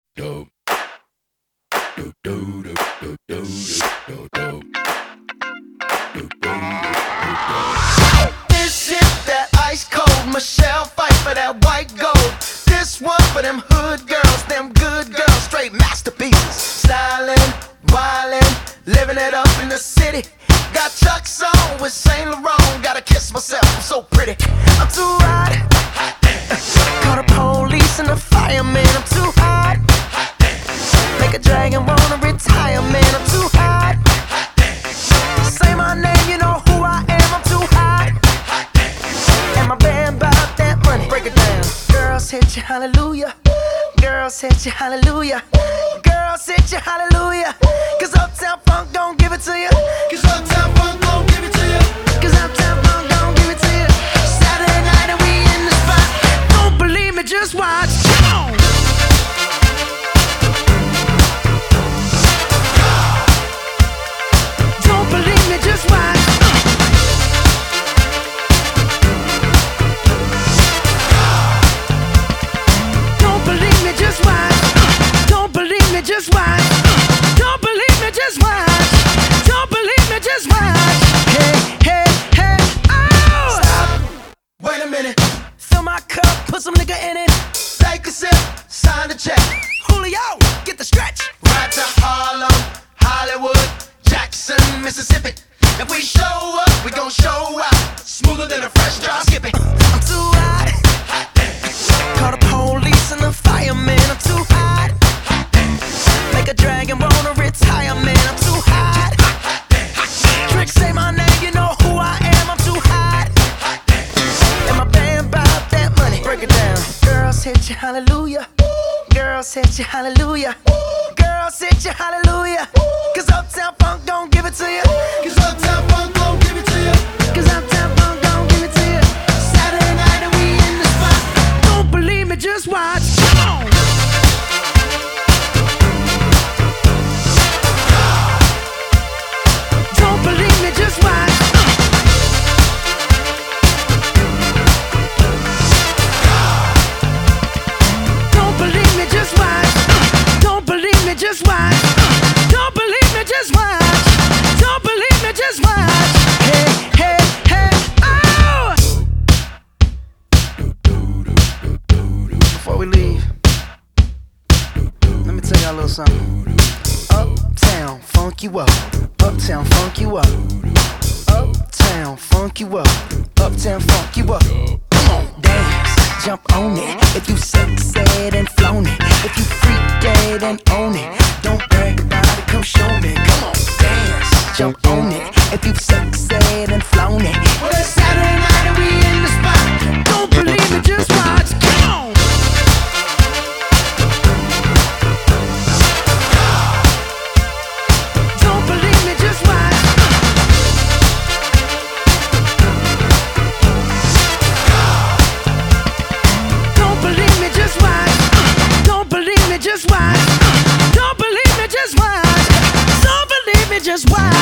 do do do do do do do do This is that ice cold Michelle fight for that white gold. This one for them hood girls, them good girls, straight masterpieces. Stylin', wildin', living it up in the city. Got Chuck's on with Saint Laurent. Gotta kiss myself, I'm so pretty. I'm too hot. Call the police and the fireman. I'm too hot. Make a dragon wanna retire, man. I'm too hot. Say my name, you know who I am. I'm too hot. And my band bout that money. Break it down. Girls hit you, hallelujah. Girls hit you, hallelujah. Girls hit you, hallelujah. Cause Uptown Funk don't give it to you. Cause Uptown Funk don't give it to you. Cause Uptown Funk don't give it to you. Saturday night and we in the spot. Don't believe me, just watch. Come on. Don't believe me, just watch. Don't believe me, just watch. Don't believe me, just watch. Don't believe me, just watch. Don't believe me, just watch. Hey, hey, hey, oh! Stop. Wait a minute. Fill my cup, put some nigga in it. Take a sip, sign the check. Julio, get the stretch. Right to Harlem, Hollywood, Jackson, Mississippi. If we show up, we gon' show out. Smoother than a fresh drop skipping. I'm too hot. Call the police and the fireman. I'm too hot. Make a dragon wanna retire, man. I'm too hot. Tricks say my name, you know who I am. I'm too hot. And my band bout that money. Break it down. Girls hit you, hallelujah. Girls hit you, hallelujah. Girls hit you, hallelujah. Cause Uptown Funk don't give it to you. Cause Uptown Funk don't give it to you. Cause Uptown Funk don't give it to you. Saturday night and we in the spot. Don't believe me, just watch. Come on. Don't believe me, just watch. Don't believe me, just watch. Don't believe me, just watch. Don't believe me, just watch. Don't believe me, just watch. Hey, hey, hey, oh! Before we leave, let me tell y'all a little something. Uptown, funk you up. Uptown, funk you up. Uptown, funk you up. Uptown, funk you up. Come on, dance, jump on it. If you said and flown it. If you freak dead and own it. Don't brag about it, come show me. Come on, dance, jump on it. If you said and flown it. Well, it's Saturday night and we in the spot. Don't believe it, just watch. Come on. Don't believe me, just watch. Don't believe me, just watch. Don't believe me, just watch. Don't believe me, just watch. Don't believe me, just watch.